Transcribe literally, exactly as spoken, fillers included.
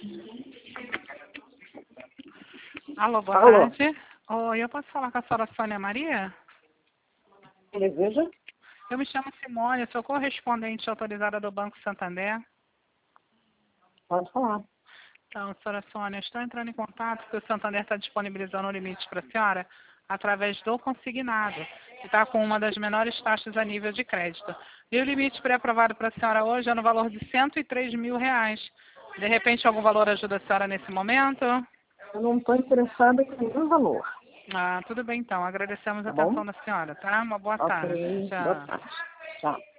Alô, boa Alô. tarde. Oi, eu posso falar com a senhora Sônia Maria? Deseja? Eu me chamo Simone, sou correspondente autorizada do Banco Santander. Pode falar. Então, senhora Sônia, estou entrando em contato porque o Santander está disponibilizando um limite para a senhora através do consignado, que está com uma das menores taxas a nível de crédito. E o limite pré-aprovado para a senhora hoje é no valor de cento e três mil reais. De repente, algum valor ajuda a senhora nesse momento? Eu não estou interessada em nenhum valor. Ah, tudo bem então. Agradecemos a Tá bom? atenção da senhora, tá? Uma boa tarde. Ok. Boa Tchau. tarde. Tchau.